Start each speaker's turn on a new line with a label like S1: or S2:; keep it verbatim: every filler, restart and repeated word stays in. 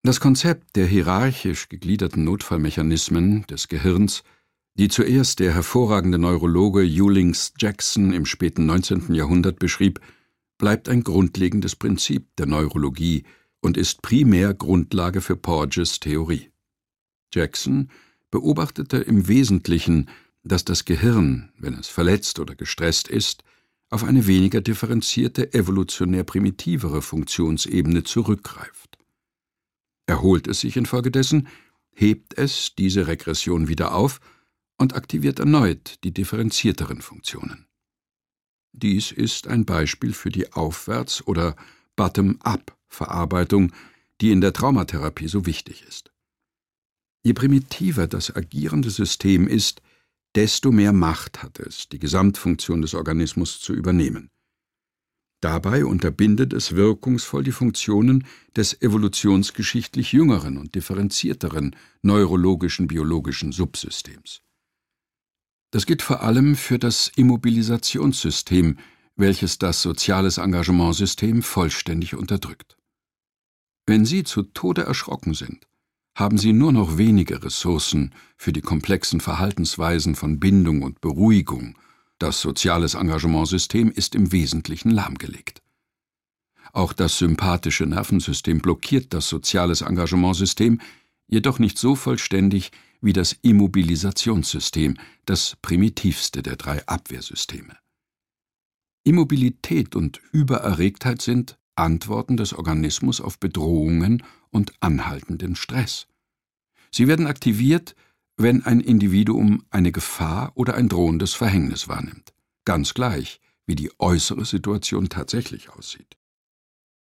S1: Das Konzept der hierarchisch gegliederten Notfallmechanismen des Gehirns, die zuerst der hervorragende Neurologe Ewlings Jackson im späten neunzehnten Jahrhundert beschrieb, bleibt ein grundlegendes Prinzip der Neurologie und ist primär Grundlage für Porges Theorie. Jackson beobachtete im Wesentlichen, dass das Gehirn, wenn es verletzt oder gestresst ist, auf eine weniger differenzierte, evolutionär primitivere Funktionsebene zurückgreift. Erholt es sich infolgedessen, hebt es diese Regression wieder auf und aktiviert erneut die differenzierteren Funktionen. Dies ist ein Beispiel für die Aufwärts- oder Bottom-up-Verarbeitung, die in der Traumatherapie so wichtig ist. Je primitiver das agierende System ist, desto mehr Macht hat es, die Gesamtfunktion des Organismus zu übernehmen. Dabei unterbindet es wirkungsvoll die Funktionen des evolutionsgeschichtlich jüngeren und differenzierteren neurologischen biologischen Subsystems. Das gilt vor allem für das Immobilisationssystem, welches das soziales Engagementsystem vollständig unterdrückt. Wenn Sie zu Tode erschrocken sind, haben Sie nur noch wenige Ressourcen für die komplexen Verhaltensweisen von Bindung und Beruhigung. Das soziales Engagementsystem ist im Wesentlichen lahmgelegt. Auch das sympathische Nervensystem blockiert das soziales Engagementsystem, jedoch nicht so vollständig wie das Immobilisationssystem, das primitivste der drei Abwehrsysteme. Immobilität und Übererregtheit sind Antworten des Organismus auf Bedrohungen und anhaltenden Stress. Sie werden aktiviert, wenn ein Individuum eine Gefahr oder ein drohendes Verhängnis wahrnimmt, ganz gleich, wie die äußere Situation tatsächlich aussieht.